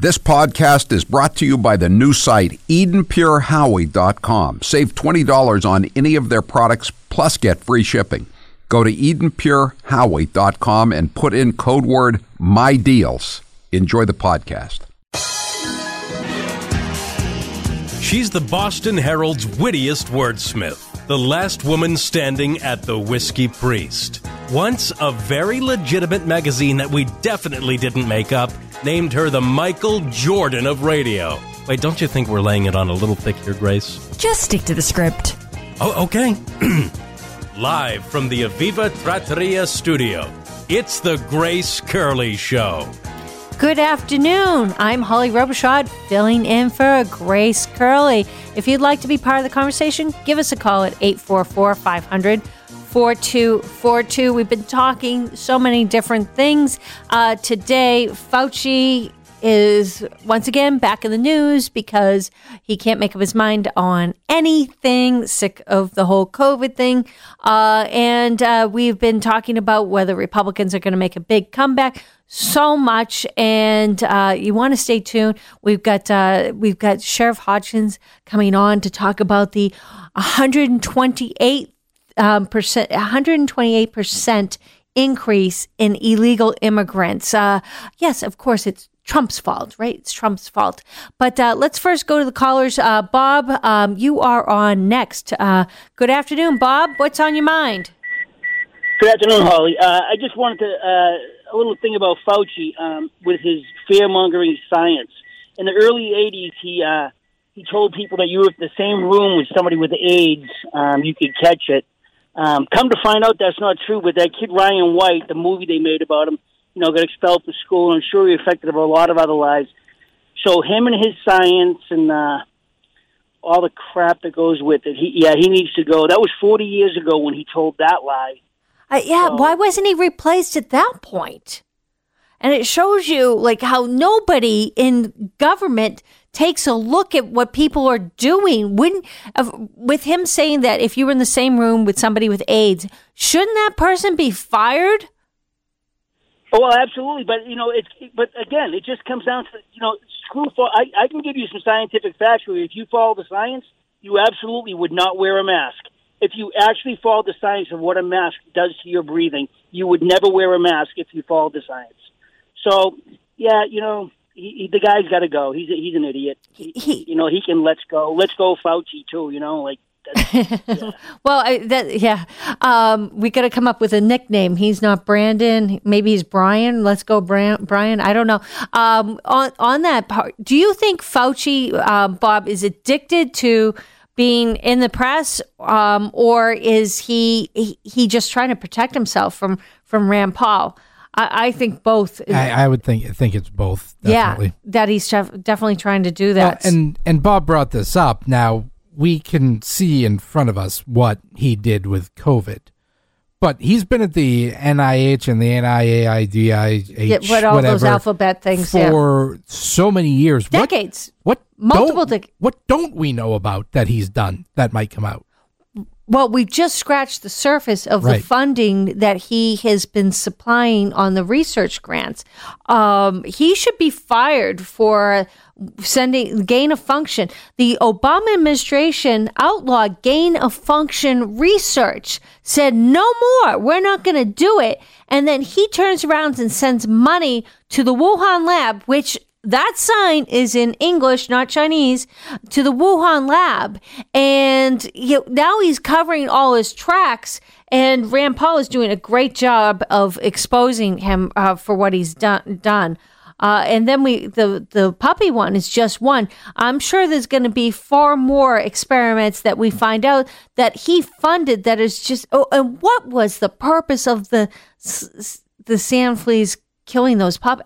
This podcast is brought to you by the new site EdenPureHowie.com. Save $20 on any of their products, plus get free shipping. Go to EdenPureHowie.com and put in code word MyDeals. Enjoy the podcast. She's the Boston Herald's wittiest wordsmith, the last woman standing at the Whiskey Priest. Once a very legitimate magazine that we definitely didn't make up named her the Michael Jordan of radio. Wait, don't you think we're laying it on a little thick here, Grace? Just stick to the script. Oh, okay. Live from the Aviva Trattoria studio, it's the Grace Curley Show. Good afternoon. I'm Holly Robichaud, filling in for Grace Curley. If you'd like to be part of the conversation, give us a call at 844-500-4242. We've been talking so many different things. Today, Fauci is once again back in the news because he can't make up his mind on anything, sick of the whole COVID thing. And we've been talking about whether Republicans are going to make a big comeback. So much, and you want to stay tuned. We've got Sheriff Hodgins coming on to talk about the 128% increase in illegal immigrants. Yes, of course, it's Trump's fault, right? It's Trump's fault. But let's first go to the callers. Bob, you are on next. Good afternoon, Bob. What's on your mind? Good afternoon, Holly. I just wanted to a little thing about Fauci with his fear-mongering science. In the early 80s, he told people that you were in the same room with somebody with AIDS, you could catch it. Come to find out that's not true, but that kid Ryan White, the movie they made about him, got expelled from school, and I'm sure he affected a lot of other lives. So him and his science and all the crap that goes with it, he needs to go. That was 40 years ago when he told that lie. Why wasn't he replaced at that point? And it shows you like how nobody in government takes a look at what people are doing. With him saying that if you were in the same room with somebody with AIDS, shouldn't that person be fired? Oh, well, absolutely. But, but again, it just comes down to, screw for. I can give you some scientific facts where if you follow the science, you absolutely would not wear a mask. If you actually follow the science of what a mask does to your breathing, you would never wear a mask if you follow the science. So, yeah, the guy's got to go. He's an idiot. He can let's go Fauci too. Yeah. Well, we got to come up with a nickname. He's not Brandon. Maybe he's Brian. Let's go, Brian. I don't know. On that part, do you think Fauci, Bob, is addicted to being in the press, or is he just trying to protect himself from Rand Paul? I think both. I would think it's both. Definitely. Yeah, that he's definitely trying to do that. And Bob brought this up. Now we can see in front of us what he did with COVID, but he's been at the NIH and the NIAIDIH, all those alphabet things for so many years, decades. What don't we know about that he's done that might come out? Well, we've just scratched the surface of the funding that he has been supplying on the research grants. He should be fired for sending gain of function. The Obama administration outlawed gain of function research, said no more, we're not going to do it. And then he turns around and sends money to the Wuhan lab, which that sign is in English, not Chinese, to the Wuhan lab. And now he's covering all his tracks, and Rand Paul is doing a great job of exposing him for what he's done. And then the puppy one is just one. I'm sure there's going to be far more experiments that we find out that he funded that is just, and what was the purpose of the sand fleas killing those puppies?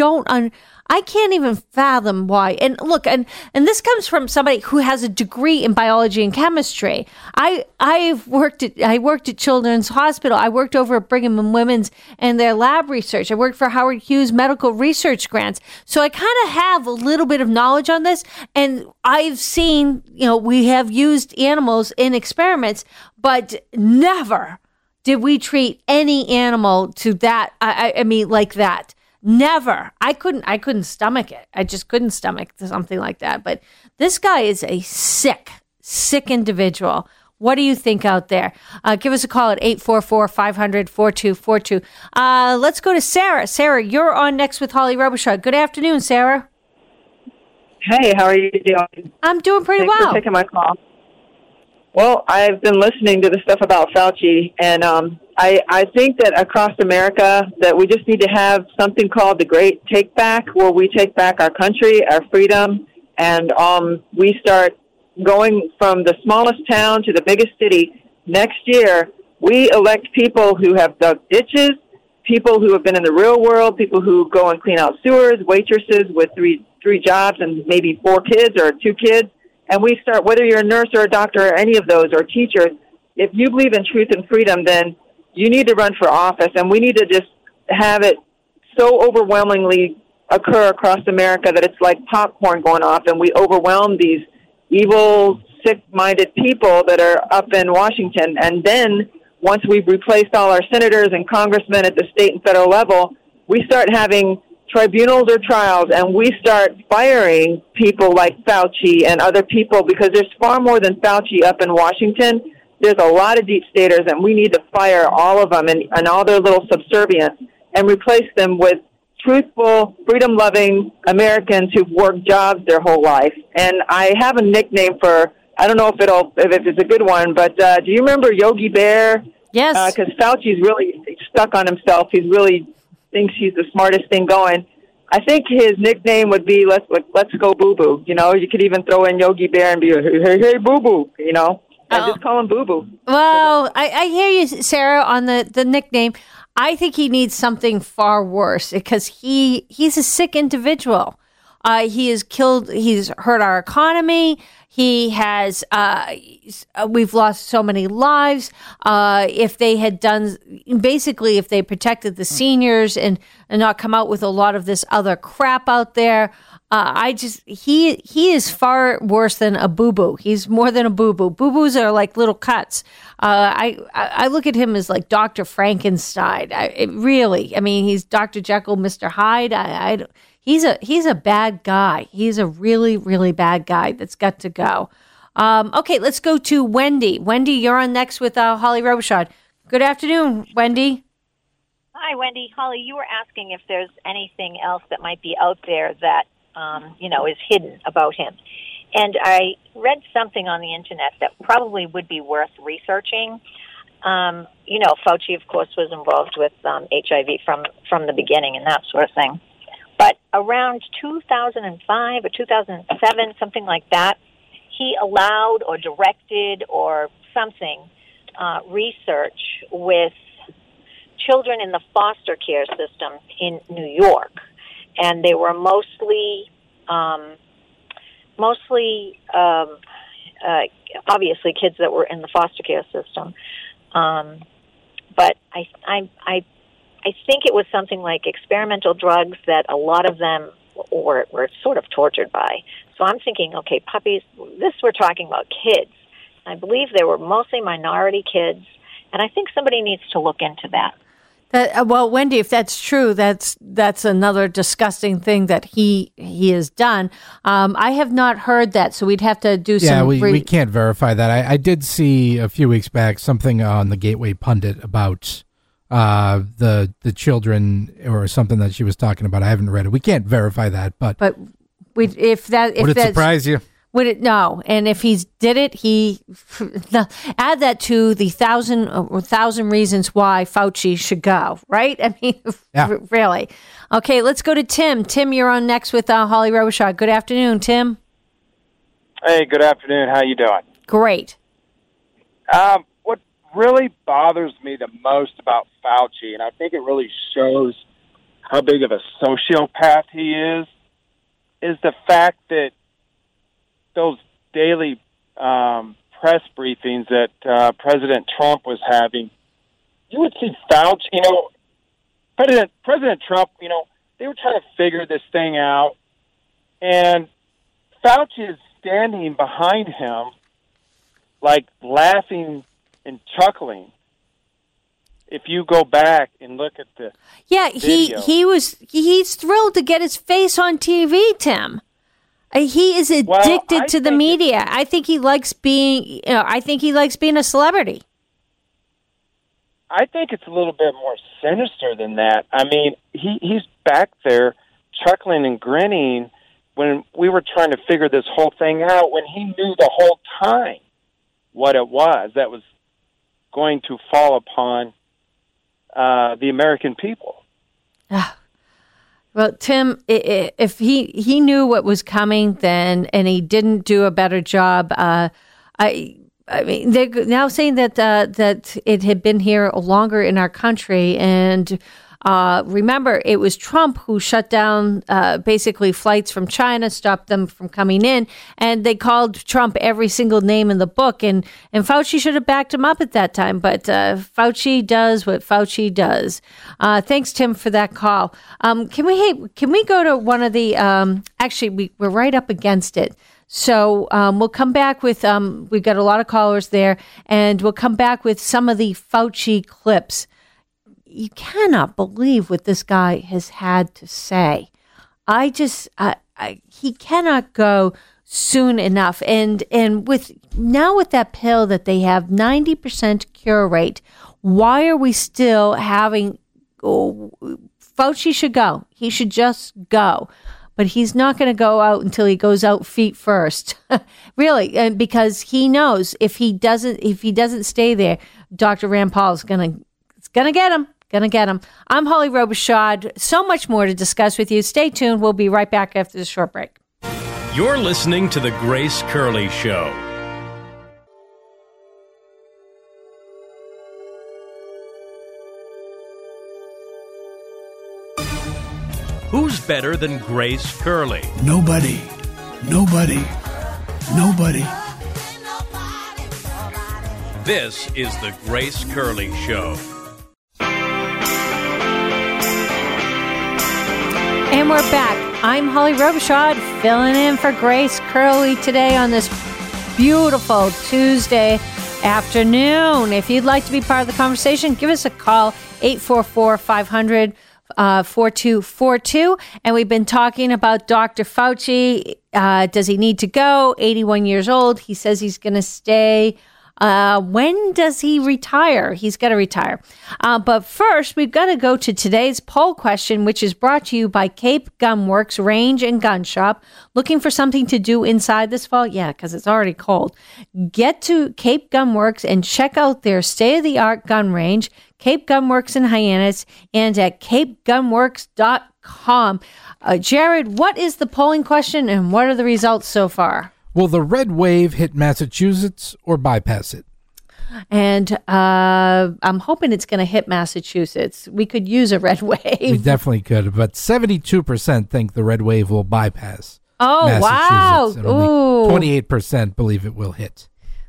I can't even fathom why. And look, and this comes from somebody who has a degree in biology and chemistry. I worked at Children's Hospital. I worked over at Brigham and Women's and their lab research. I worked for Howard Hughes Medical Research Grants. So I kind of have a little bit of knowledge on this. And I've seen, we have used animals in experiments, but never did we treat any animal to that. I mean, like that. Never. I couldn't stomach it. I just couldn't stomach something like that. But this guy is a sick individual. What do you think out there? Give us a call at 844-500-4242. Let's go to Sarah. Sarah, you're on next with Holly Robichaud. Good afternoon, Sarah. Hey, how are you doing? I'm doing pretty well. Thanks for taking my call. Well, I've been listening to the stuff about Fauci, and I think that across America that we just need to have something called the Great Take Back, where we take back our country, our freedom, and we start going from the smallest town to the biggest city. Next year, we elect people who have dug ditches, people who have been in the real world, people who go and clean out sewers, waitresses with three jobs and maybe 4 kids or 2 kids. And we start, whether you're a nurse or a doctor or any of those or teachers, if you believe in truth and freedom, then you need to run for office. And we need to just have it so overwhelmingly occur across America that it's like popcorn going off, and we overwhelm these evil, sick-minded people that are up in Washington. And then once we've replaced all our senators and congressmen at the state and federal level, we start having tribunals or trials, and we start firing people like Fauci and other people, because there's far more than Fauci up in Washington. There's a lot of deep staters, and we need to fire all of them and all their little subservience and replace them with truthful, freedom-loving Americans who've worked jobs their whole life. And I have a nickname for, I don't know if it's a good one, but do you remember Yogi Bear? Yes. Because Fauci's really stuck on himself. He really thinks he's the smartest thing going. I think his nickname would be Let's Go Boo Boo. You know, you could even throw in Yogi Bear and be hey Boo Boo. You know, and just call him Boo Boo. Well, I hear you, Sarah, on the nickname. I think he needs something far worse, because he's a sick individual. He has he's hurt our economy. He has, we've lost so many lives. If they had done, basically, if they protected the seniors and not come out with a lot of this other crap out there, he is far worse than a boo-boo. He's more than a boo-boo. Boo-boos are like little cuts. I look at him as like Dr. Frankenstein. I mean, he's Dr. Jekyll, Mr. Hyde. He's a bad guy. He's a really, really bad guy that's got to go. Okay, let's go to Wendy. Wendy, you're on next with Holly Robichaud. Good afternoon, Wendy. Hi, Wendy. Holly, you were asking if there's anything else that might be out there that, is hidden about him. And I read something on the internet that probably would be worth researching. Fauci, of course, was involved with HIV from the beginning and that sort of thing. But around 2005 or 2007, something like that, he allowed or directed or something research with children in the foster care system in New York. And they were mostly obviously kids that were in the foster care system. But I think it was something like experimental drugs that a lot of them were sort of tortured by. So I'm thinking, okay, puppies, we're talking about kids. I believe they were mostly minority kids, and I think somebody needs to look into that. Well, Wendy, if that's true, that's another disgusting thing that he has done. I have not heard that, so we'd have to do some. Yeah, we can't verify that. I did see a few weeks back something on the Gateway Pundit about the children or something that she was talking about. I haven't read it. We can't verify that, but would it surprise you? Would it? No. And if he did it, add that to the 1,000 reasons why Fauci should go, right? I mean, yeah. Really. Okay, let's go to Tim. Tim, you're on next with Holly Robichaud. Good afternoon, Tim. Hey, good afternoon. How you doing? Great. What really bothers me the most about Fauci, and I think it really shows how big of a sociopath he is the fact that those daily press briefings that President Trump was having, you would see Fauci, President Trump, they were trying to figure this thing out, and Fauci is standing behind him, like laughing and chuckling. if you go back and look at the video, he's thrilled to get his face on TV, Tim. He is addicted to the media. I think he likes being a celebrity. I think it's a little bit more sinister than that. I mean, he's back there chuckling and grinning when we were trying to figure this whole thing out, when he knew the whole time what it was that was going to fall upon the American people. Well, Tim, if he knew what was coming then, and he didn't do a better job, I mean, they're now saying that that it had been here longer in our country, and remember, it was Trump who shut down basically flights from China, stopped them from coming in, and they called Trump every single name in the book, and Fauci should have backed him up at that time, but Fauci does what Fauci does. Thanks, Tim, for that call. Can we go to one of the? Actually, we're right up against it. So we'll come back with, we've got a lot of callers there, and we'll come back with some of the Fauci clips. You cannot believe what this guy has had to say. He cannot go soon enough. And with that pill that they have 90% cure rate, why are we still having, Fauci should go. He should just go. But he's not going to go out until he goes out feet first, really, because he knows if he doesn't stay there, Dr. Rand Paul is gonna get him. I'm Holly Robichaud. So much more to discuss with you. Stay tuned. We'll be right back after this short break. You're listening to The Grace Curley Show. Who's better than Grace Curley? Nobody. This is The Grace Curley Show. And we're back. I'm Holly Robichaud, filling in for Grace Curley today on this beautiful Tuesday afternoon. If you'd like to be part of the conversation, give us a call, 844-500-4242. And we've been talking about Dr. Fauci. Does he need to go? 81 years old. He says he's going to stay. When does he retire? He's got to retire. But first, we've got to go to today's poll question, which is brought to you by Cape Gunworks Range and Gun Shop. Looking for something to do inside this fall? Yeah, because it's already cold. Get to Cape Gunworks and check out their state-of-the-art gun range, Cape Gunworks in Hyannis, and at capegunworks.com. Jared, what is the polling question and what are the results so far? Will the red wave hit Massachusetts or bypass it? And I'm hoping it's going to hit Massachusetts. We could use a red wave. We definitely could, but 72% think the red wave will bypass Massachusetts. Wow. And only 28% believe it will hit.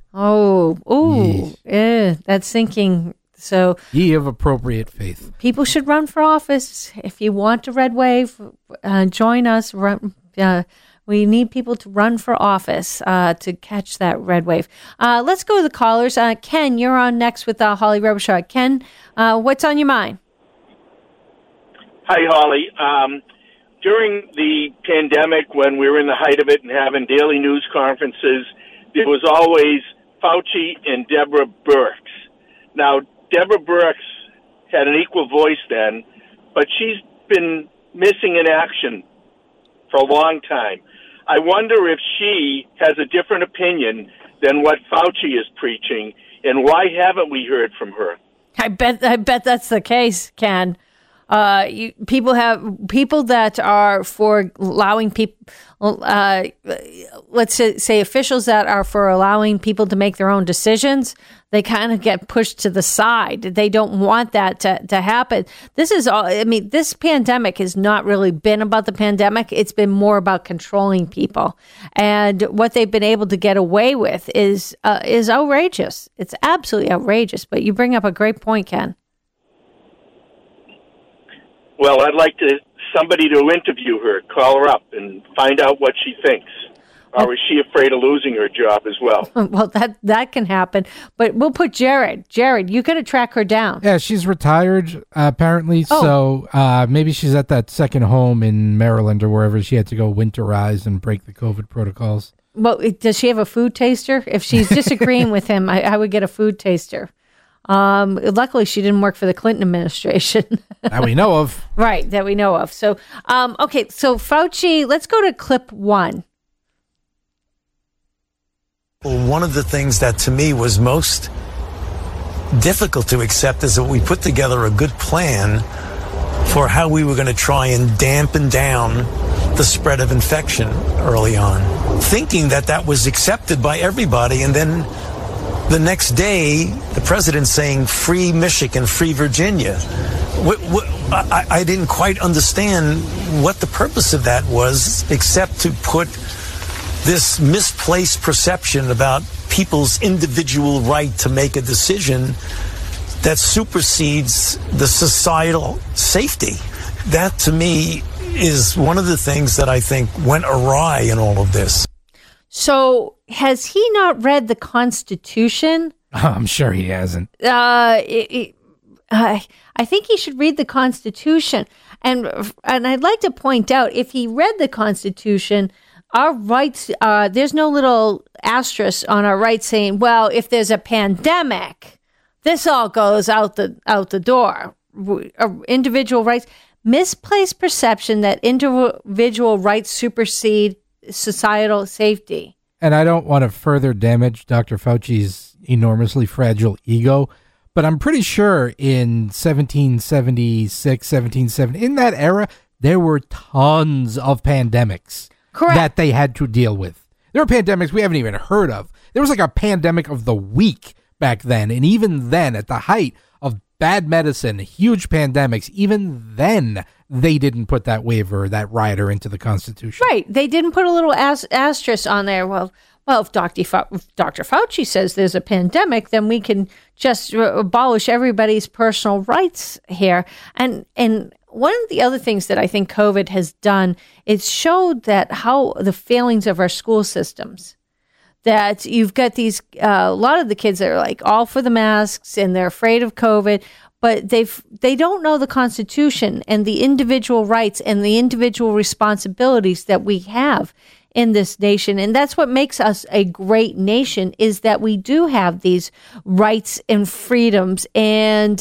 That's sinking. So, ye of appropriate faith. People should run for office. If you want a red wave, join us. We need people to run for office to catch that red wave. Let's go to the callers. Ken, you're on next with Holly Robichaud. Ken, what's on your mind? Hi, Holly. During the pandemic, when we were in the height of it and having daily news conferences, there was always Fauci and Deborah Birx. Now, Deborah Birx had an equal voice then, but she's been missing in action for a long time. I wonder if she has a different opinion than what Fauci is preaching, and why haven't we heard from her? I bet that's the case, Ken. People that are for allowing people, let's say officials that are for allowing people to make their own decisions, they kind of get pushed to the side. They don't want that to happen. This is all. I mean, this pandemic has not really been about the pandemic. It's been more about controlling people, and what they've been able to get away with is outrageous. It's absolutely outrageous. But you bring up a great point, Ken. Well, I'd like somebody to interview her, call her up, and find out what she thinks. Or is she afraid of losing her job as well? Well, that can happen. But we'll put Jared. Jared, you got to track her down. Yeah, she's retired, apparently. So maybe she's at that second home in Maryland or wherever she had to go winterize and break the COVID protocols. Well, does she have a food taster? If she's disagreeing with him, I would get a food taster. Luckily, she didn't work for the Clinton administration. That we know of. Right, that we know of. So, okay, so Fauci, let's go to clip 1. Well, one of the things that to me was most difficult to accept is that we put together a good plan for how we were going to try and dampen down the spread of infection early on, thinking that that was accepted by everybody. And then the next day, the president saying free Michigan, free Virginia. I didn't quite understand what the purpose of that was, except to put this misplaced perception about people's individual right to make a decision that supersedes the societal safety. That, to me, is one of the things that I think went awry in all of this. So has he not read the Constitution? I'm sure he hasn't. I think he should read the Constitution. And I'd like to point out, if he read the Constitution, our rights, there's no little asterisk on our rights saying, well, if there's a pandemic, this all goes out the door. Individual rights, misplaced perception that individual rights supersede societal safety. And I don't want to further damage Dr. Fauci's enormously fragile ego, but I'm pretty sure in 1776, 1770, in that era, there were tons of pandemics. Correct. That they had to deal with. There were pandemics we haven't even heard of. There was like a pandemic of the week back then. And even then, at the height of bad medicine, huge pandemics, even then, they didn't put that waiver, that rider into the Constitution. Right. They didn't put a little asterisk on there. Well, if Dr. Fauci says there's a pandemic, then we can just abolish everybody's personal rights here. And one of the other things that I think COVID has done is showed that how the failings of our school systems, that you've got these, a lot of the kids that are like all for the masks and they're afraid of COVID, but they don't know the Constitution and the individual rights and the individual responsibilities that we have in this nation. And that's what makes us a great nation, is that we do have these rights and freedoms. And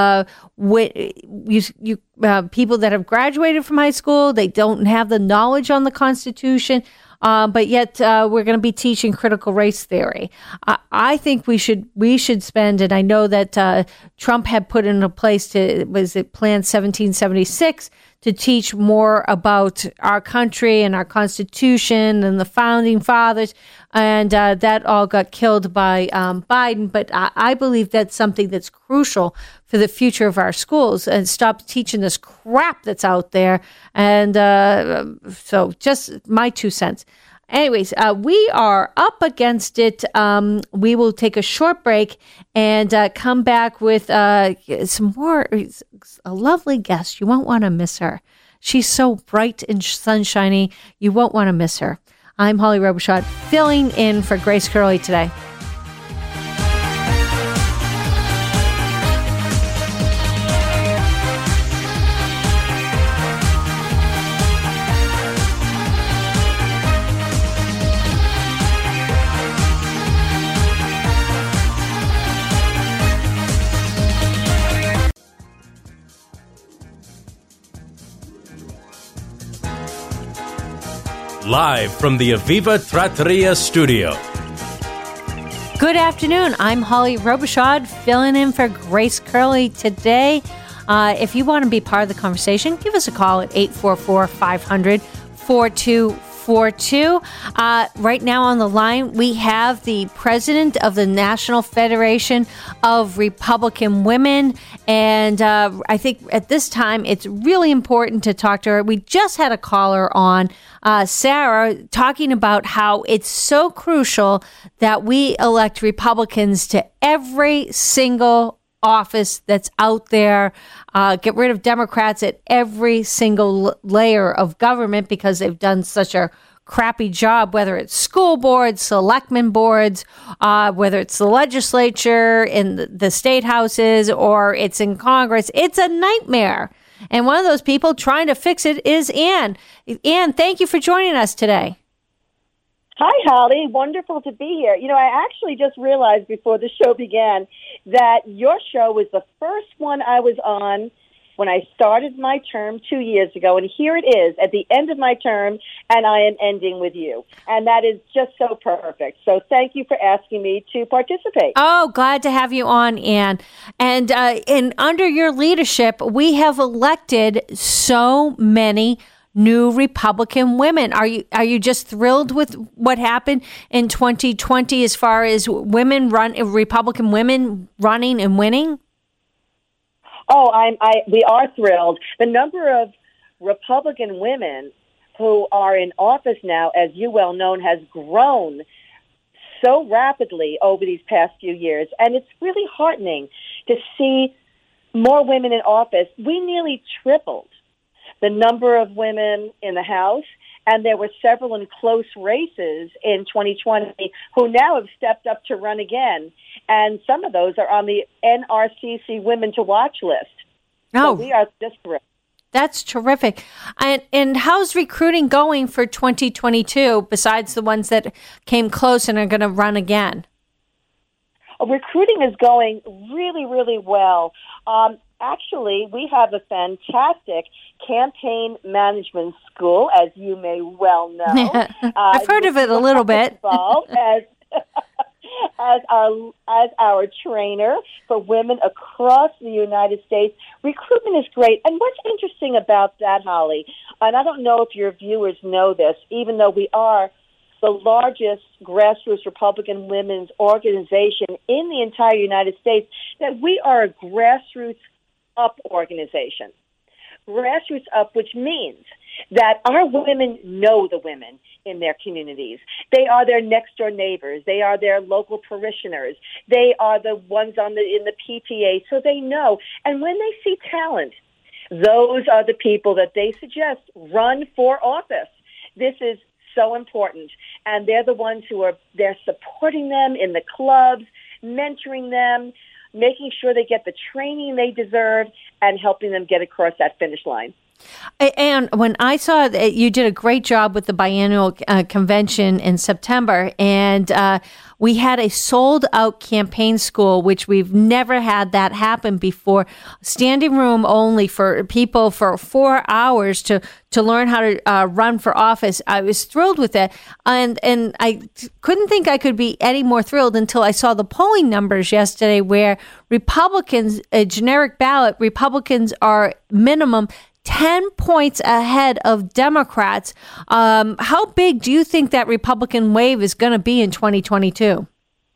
people that have graduated from high school, they don't have the knowledge on the Constitution, but yet we're going to be teaching critical race theory. I think we should spend, and I know that Trump had put into place Plan 1776, to teach more about our country and our Constitution and the Founding Fathers, and that all got killed by Biden. But I believe that's something that's crucial for the future of our schools, and stop teaching this crap that's out there. And so just my 2 cents. Anyways, we are up against it. We will take a short break and come back with some more. A lovely guest. You won't want to miss her. She's so bright and sunshiny. You won't want to miss her. I'm Holly Robichaud, filling in for Grace Curley today. Live from the Aviva Trattoria studio. Good afternoon. I'm Holly Robichaud, filling in for Grace Curley today. If you want to be part of the conversation, give us a call at 844-500-4242. Right now on the line, we have the president of the National Federation of Republican Women. And I think at this time, it's really important to talk to her. We just had a caller on, Sarah, talking about how it's so crucial that we elect Republicans to every single office that's out there, get rid of Democrats at every single layer of government, because they've done such a crappy job, whether it's school boards, selectmen boards, whether it's the legislature, in the state houses, or it's in Congress. It's a nightmare. And one of those people trying to fix it is Ann. Ann, thank you for joining us today. Hi, Holly. Wonderful to be here. You know, I actually just realized before the show began that your show was the first one I was on when I started my term 2 years ago. And here it is at the end of my term, and I am ending with you. And that is just so perfect. So thank you for asking me to participate. Oh, glad to have you on, Ann. And under your leadership, we have elected so many new Republican women. Are you just thrilled with what happened in 2020 as far as Republican women running and winning? Oh, we are thrilled. The number of Republican women who are in office now, as you well know, has grown so rapidly over these past few years. And it's really heartening to see more women in office. We nearly tripled the number of women in the House, and there were several in close races in 2020 who now have stepped up to run again, and some of those are on the NRCC Women to Watch list. So we are just thrilled. That's terrific. And how's recruiting going for 2022, besides the ones that came close and are going to run again? Recruiting is going really, really well. Actually, we have a fantastic campaign management school, as you may well know. I've heard of it a little bit. as our trainer for women across the United States. Recruitment is great. And what's interesting about that, Holly, and I don't know if your viewers know this, even though we are the largest grassroots Republican women's organization in the entire United States, that we are a grassroots up organization. Grassroots up, which means that our women know the women in their communities. They are their next door neighbors. They are their local parishioners. They are the ones in the PTA, so they know. And when they see talent, those are the people that they suggest run for office. This is so important. And they're the ones they're supporting them in the clubs, mentoring them, making sure they get the training they deserve, and helping them get across that finish line. And when I saw that you did a great job with the biannual convention in September, and we had a sold-out campaign school, which we've never had that happen before. Standing room only for people for 4 hours to learn how to run for office. I was thrilled with it, and I couldn't think I could be any more thrilled until I saw the polling numbers yesterday, where Republicans, a generic ballot, Republicans are minimum 10 points ahead of Democrats. How big do you think that Republican wave is going to be in 2022?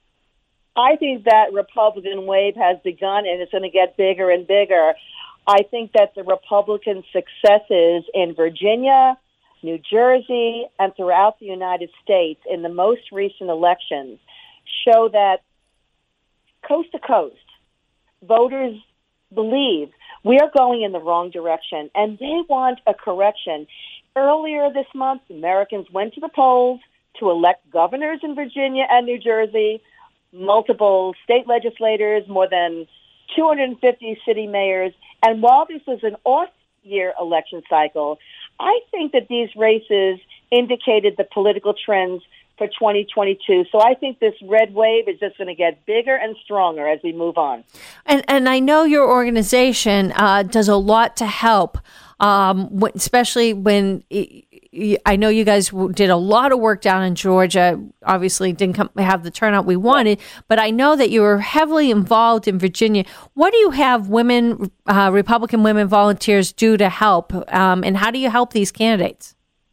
I think that Republican wave has begun, and it's going to get bigger and bigger. I think that the Republican successes in Virginia, New Jersey, and throughout the United States in the most recent elections show that coast to coast, voters believe we are going in the wrong direction, and they want a correction. Earlier this month, Americans went to the polls to elect governors in Virginia and New Jersey, multiple state legislators, more than 250 city mayors. And while this was an off-year election cycle, I think that these races indicated the political trends for 2022. So I think this red wave is just going to get bigger and stronger as we move on. And I know your organization does a lot to help, especially when I know you guys did a lot of work down in Georgia. Obviously, didn't have the turnout we wanted, but I know that you were heavily involved in Virginia. What do you have women, Republican women volunteers do to help, and how do you help these candidates?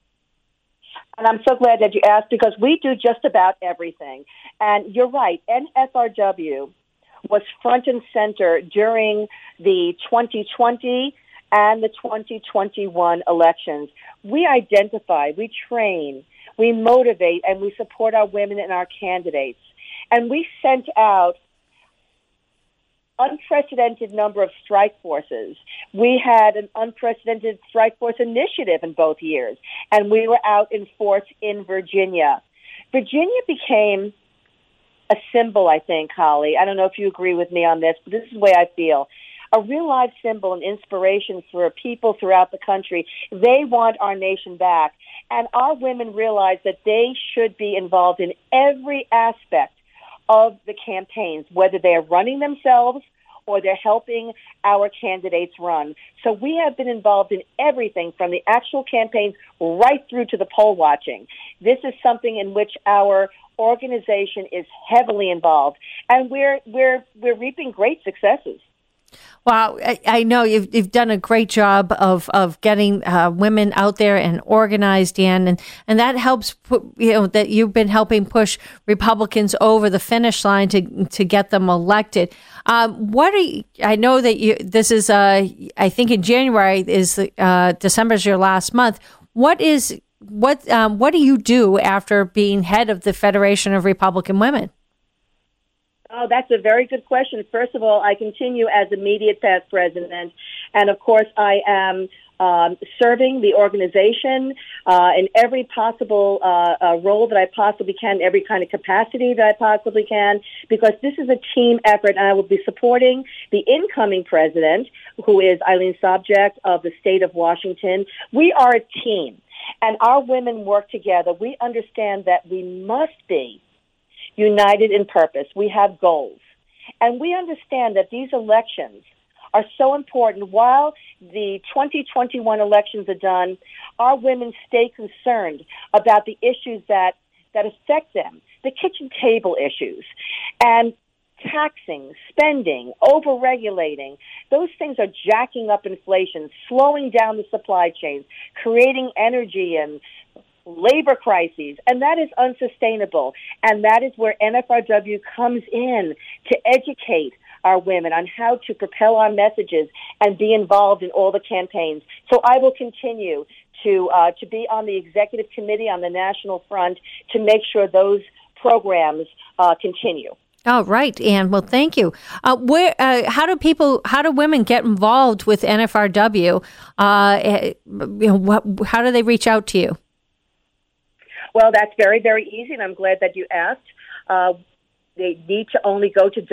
And I'm so glad that you asked, because we do just about everything. And you're right, NFRW was front and center during the 2020 and the 2021 elections. We identify, we train, we motivate, and we support our women and our candidates. And we sent out unprecedented number of strike forces. We had an unprecedented strike force initiative in both years, and we were out in force in Virginia. Virginia became a symbol, I think, Holly. I don't know if you agree with me on this, but this is the way I feel. A real life symbol and inspiration for people throughout the country. They want our nation back. And our women realize that they should be involved in every aspect of the campaigns, whether they're running themselves or they're helping our candidates run. So we have been involved in everything from the actual campaigns right through to the poll watching. This is something in which our organization is heavily involved, and we're reaping great successes. Wow, I know you've done a great job of getting women out there and organized, Dan, and that helps. That you've been helping push Republicans over the finish line to get them elected. What are you? I know that this is. I think in January is December's your last month. What do you do after being head of the Federation of Republican Women? Oh, that's a very good question. First of all, I continue as immediate past president, and of course, I am serving the organization in every possible role that I possibly can, every kind of capacity that I possibly can, because this is a team effort, and I will be supporting the incoming president, who is Eileen Sobczak of the state of Washington. We are a team, and our women work together. We understand that we must be united in purpose. We have goals. And we understand that these elections are so important. While the 2021 elections are done, our women stay concerned about the issues that affect them, the kitchen table issues, and taxing, spending, over-regulating. Those things are jacking up inflation, slowing down the supply chains, creating energy and labor crises, and that is unsustainable. And that is where NFRW comes in to educate our women on how to propel our messages and be involved in all the campaigns. So I will continue to be on the executive committee on the national front to make sure those programs continue. Oh, right, Ann. Well, thank you. How do women get involved with NFRW? How do they reach out to you? Well, that's very, very easy, and I'm glad that you asked. They need to only go to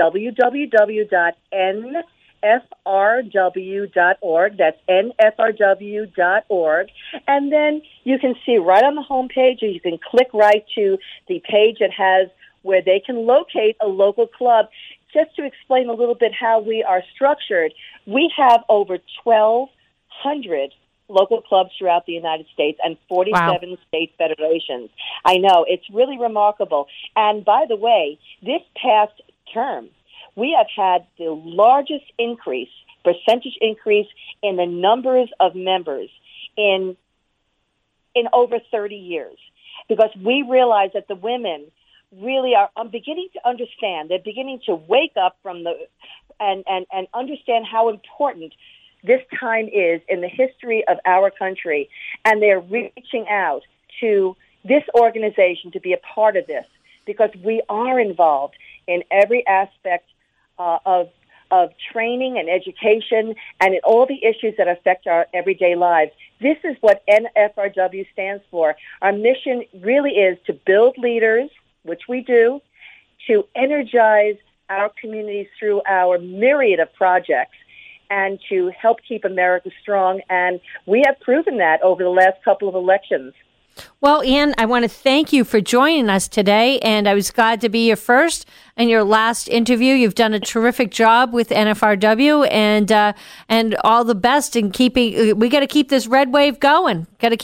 www.nfrw.org. That's nfrw.org. And then you can see right on the homepage, or you can click right to the page that has where they can locate a local club. Just to explain a little bit how we are structured, we have over 1,200 local clubs throughout the United States and 47 state federations. I know, it's really remarkable. And by the way, this past term, we have had the largest percentage increase in the numbers of members in over 30 years, because we realize that the women really are beginning to understand. They're beginning to wake up from and understand how important this time is in the history of our country, and they're reaching out to this organization to be a part of this, because we are involved in every aspect of training and education and in all the issues that affect our everyday lives. This is what NFRW stands for. Our mission really is to build leaders, which we do, to energize our communities through our myriad of projects, and to help keep America strong. And we have proven that over the last couple of elections. Well, Ann, I want to thank you for joining us today, and I was glad to be your first and your last interview. You've done a terrific job with NFRW, and all the best in keeping. We got to keep this red wave going. Thank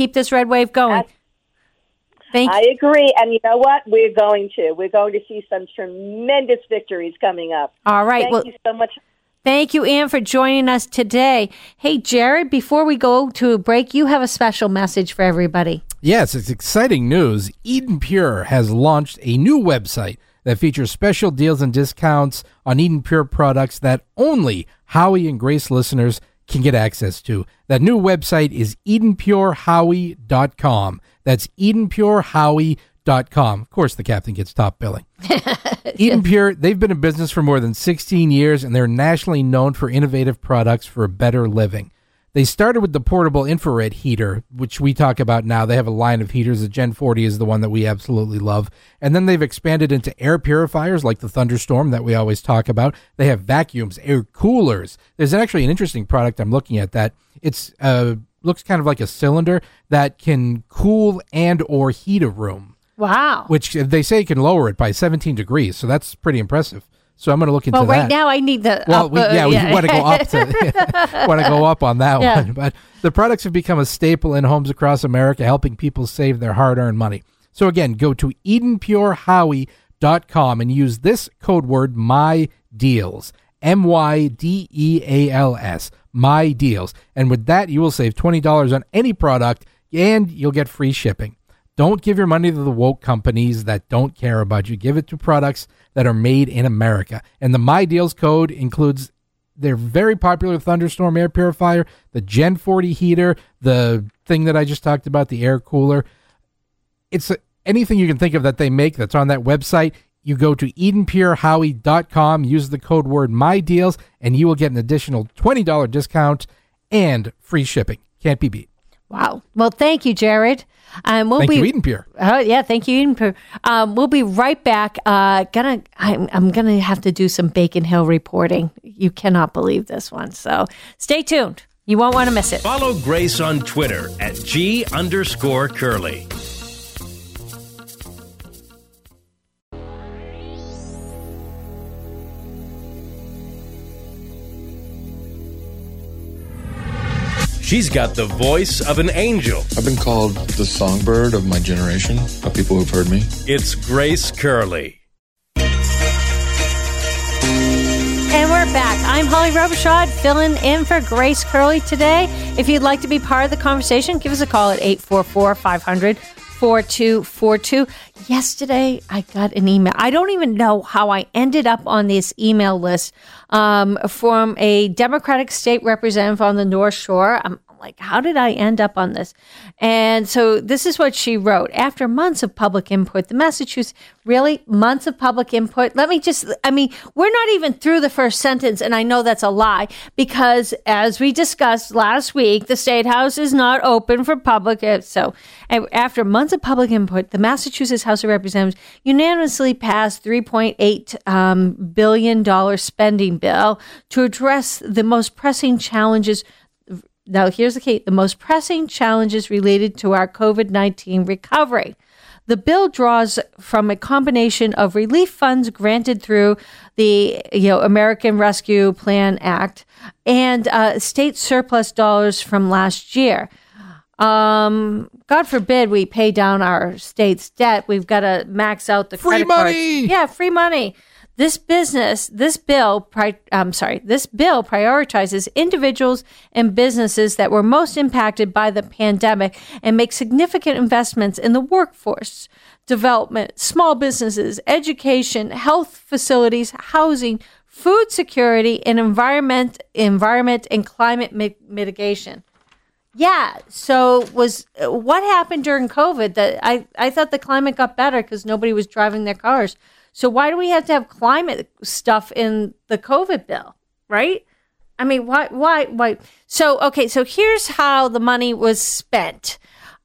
you. I agree, and you know what? We're going to see some tremendous victories coming up. All right. Thank you so much. Thank you, Ann, for joining us today. Hey, Jared, before we go to a break, you have a special message for everybody. Yes, it's exciting news. Eden Pure has launched a new website that features special deals and discounts on Eden Pure products that only Howie and Grace listeners can get access to. That new website is EdenPureHowie.com. That's EdenPureHowie.com. EdenPureHowie.com. Of course, the captain gets top billing. Eden Pure, they've been in business for more than 16 years, and they're nationally known for innovative products for a better living. They started with the portable infrared heater, which we talk about now. They have a line of heaters. The Gen 40 is the one that we absolutely love. And then they've expanded into air purifiers like the Thunderstorm that we always talk about. They have vacuums, air coolers. There's actually an interesting product I'm looking at that it's looks kind of like a cylinder that can cool and or heat a room. Wow. Which they say can lower it by 17 degrees. So that's pretty impressive. So I'm going to look into that. Well, right now I need the we want to go up want to go up on that one. But the products have become a staple in homes across America, helping people save their hard-earned money. So again, go to EdenPureHowie.com and use this code word MyDeals, MyDeals, MyDeals. And with that, you will save $20 on any product, and you'll get free shipping. Don't give your money to the woke companies that don't care about you. Give it to products that are made in America. And the My Deals code includes their very popular Thunderstorm air purifier, the Gen 40 heater, the thing that I just talked about, the air cooler. It's anything you can think of that they make that's on that website. You go to EdenPureHowie.com, use the code word MyDeals, and you will get an additional $20 discount and free shipping. Can't be beat. Wow. Well, thank you, Jared. Thank you, Eden Pure. Yeah, thank you, Eden Pure. We'll be right back. I'm gonna have to do some Bacon Hill reporting. You cannot believe this one. So stay tuned. You won't want to miss it. Follow Grace on Twitter at @G_Curly. She's got the voice of an angel. I've been called the songbird of my generation, of people who've heard me. It's Grace Curley. And we're back. I'm Holly Robichaud, filling in for Grace Curley today. If you'd like to be part of the conversation, give us a call at 844-500-4242. Yesterday, I got an email. I don't even know how I ended up on this email list from a Democratic state representative on the North Shore. I'm like, how did I end up on this? And so this is what she wrote. After months of public input, the Massachusetts, really? Months of public input? We're not even through the first sentence, and I know that's a lie, because as we discussed last week, the State House is not open for public. So after months of public input, the Massachusetts House of Representatives unanimously passed $3.8 billion spending bill to address the most pressing challenges. Now, here's the key. The most pressing challenges related to our COVID-19 recovery. The bill draws from a combination of relief funds granted through the American Rescue Plan Act and state surplus dollars from last year. God forbid we pay down our state's debt. We've got to max out the credit cards. Free money! Yeah, free money. This bill prioritizes individuals and businesses that were most impacted by the pandemic and makes significant investments in the workforce, development, small businesses, education, health facilities, housing, food security, and environment and climate mitigation. Yeah. So what happened during COVID? That I thought the climate got better because nobody was driving their cars. So why do we have to have climate stuff in the COVID bill, right? I mean, why? So here's how the money was spent.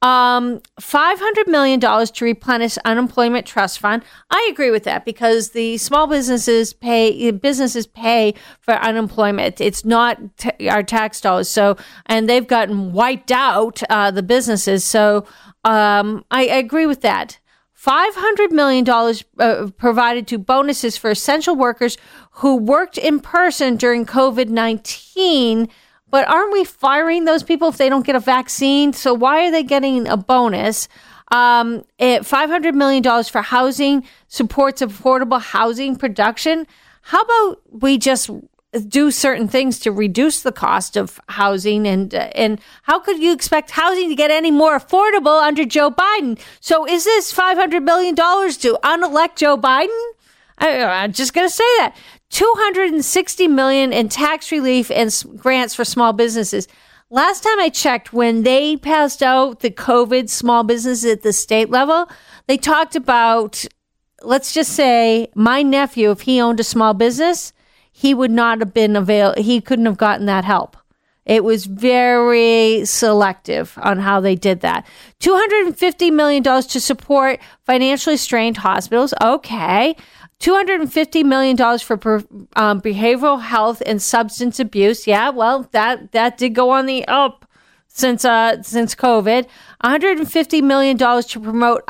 $500 million to replenish unemployment trust fund. I agree with that because the small businesses pay for unemployment. It's not our tax dollars. So, and they've gotten wiped out, the businesses. So, I agree with that. $500 million provided to bonuses for essential workers who worked in person during COVID-19. But aren't we firing those people if they don't get a vaccine? So why are they getting a bonus? $500 million for housing, supports affordable housing production. How about we just do certain things to reduce the cost of housing, and how could you expect housing to get any more affordable under Joe Biden? So is this $500 million to unelect Joe Biden? I'm just going to say that. $260 million in tax relief and grants for small businesses. last time I checked, when they passed out the COVID small business at the state level, they talked about, let's just say my nephew, if he owned a small business, he would not have been he couldn't have gotten that help. It was very selective on how they did that. $250 million to support financially strained hospitals. Okay. $250 million for behavioral health and substance abuse. Yeah, well, that did go on the up since COVID. $150 million to promote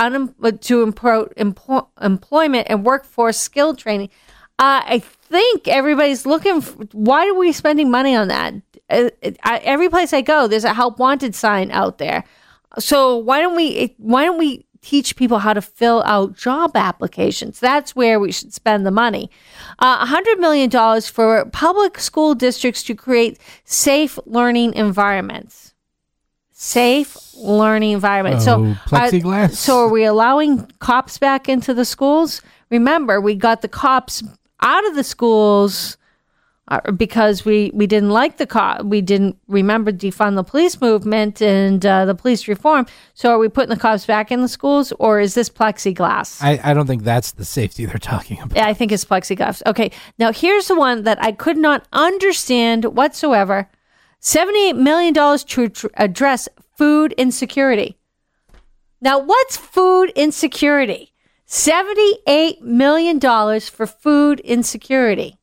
employment and workforce skill training. I think everybody's looking. Why are we spending money on that? Every place I go, there's a help wanted sign out there. So why don't we teach people how to fill out job applications? That's where we should spend the money. $100 million for public school districts to create safe learning environments. Safe learning environments. Plexiglass. So are we allowing cops back into the schools? Remember, we got the cops out of the schools because we didn't like the cop. We didn't remember defund the police movement and the police reform. So are we putting the cops back in the schools, or is this plexiglass? I don't think that's the safety they're talking about. Yeah, I think it's plexiglass. Okay, now here's the one that I could not understand whatsoever. $78 million to address food insecurity. Now, what's food insecurity? $78 million for food insecurity.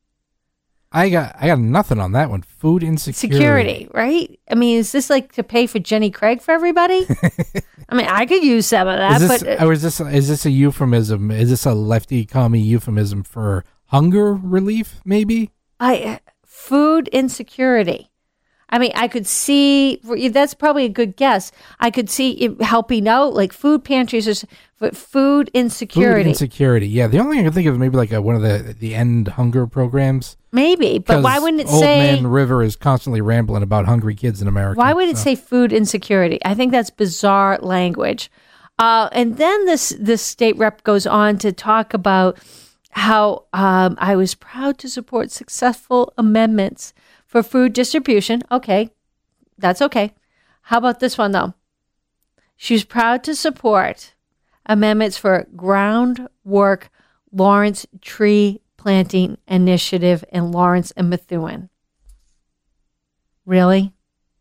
I got nothing on that one. Food insecurity. Security, right? I mean, is this like to pay for Jenny Craig for everybody? I mean, I could use some of that. Is this a euphemism? Is this a lefty commie euphemism for hunger relief, maybe? Food insecurity. I mean, I could see, that's probably a good guess. I could see it helping out, like food pantries, but food insecurity. Food insecurity, yeah. The only thing I can think of is maybe like one of the end hunger programs. Maybe, but why wouldn't it say... Old Man River is constantly rambling about hungry kids in America. Why would it say food insecurity? I think that's bizarre language. And then this state rep goes on to talk about how I was proud to support successful amendments for food distribution. Okay, that's okay. How about this one, though? She's proud to support amendments for groundwork Lawrence tree planting initiative in Lawrence and Methuen. Really?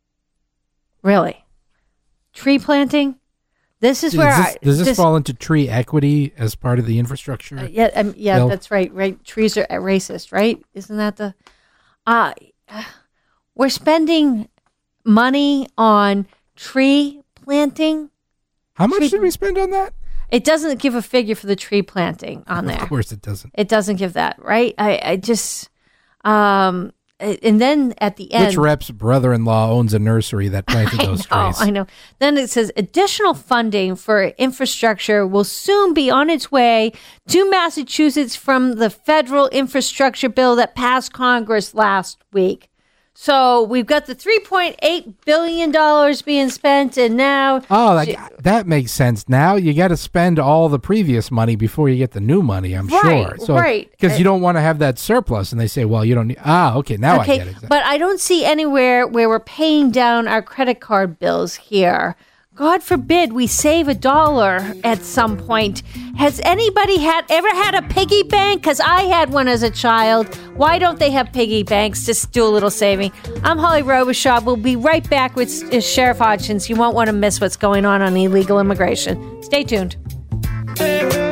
Tree planting? This is where does this fall into tree equity as part of the infrastructure? Bill? That's right. Right, trees are racist, right? Isn't that the? We're spending money on tree planting. How much did we spend on that? It doesn't give a figure for the tree planting on there. Of course it doesn't. It doesn't give that, right? I just, and then at the end. Which rep's brother-in-law owns a nursery that planted those trees? I know. Then it says additional funding for infrastructure will soon be on its way to Massachusetts from the federal infrastructure bill that passed Congress last week. So we've got the $3.8 billion being spent, and now... that makes sense. Now you got to spend all the previous money before you get the new money, I'm sure. So, right. Because you don't want to have that surplus, and they say, well, you don't need... okay, now I get it. But I don't see anywhere where we're paying down our credit card bills here. God forbid we save $1 at some point. Has anybody ever had a piggy bank? Because I had one as a child. Why don't they have piggy banks? Just do a little saving. I'm Holly Robichaud. We'll be right back with Sheriff Hodgins. You won't want to miss what's going on illegal immigration. Stay tuned.